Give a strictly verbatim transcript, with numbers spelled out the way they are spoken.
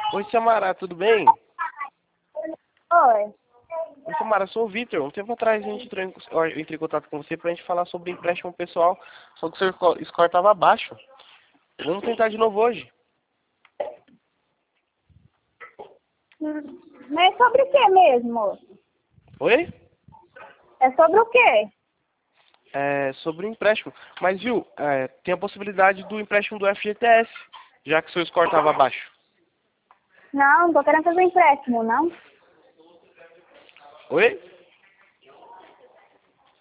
Oi, Samara, tudo bem? Oi. Oi, Samara, sou o Vitor. Um tempo atrás a gente entrou em, ó, eu entrei em contato com você pra gente falar sobre empréstimo pessoal, só que o seu sco- score estava baixo. Vamos tentar de novo hoje. Hum, Mas é sobre o que mesmo? Oi? É sobre o quê? É, sobre o empréstimo. Mas, viu, é, tem a possibilidade do empréstimo do F G T S, já que o seu score estava baixo. Não, não tô querendo fazer empréstimo, não. Oi?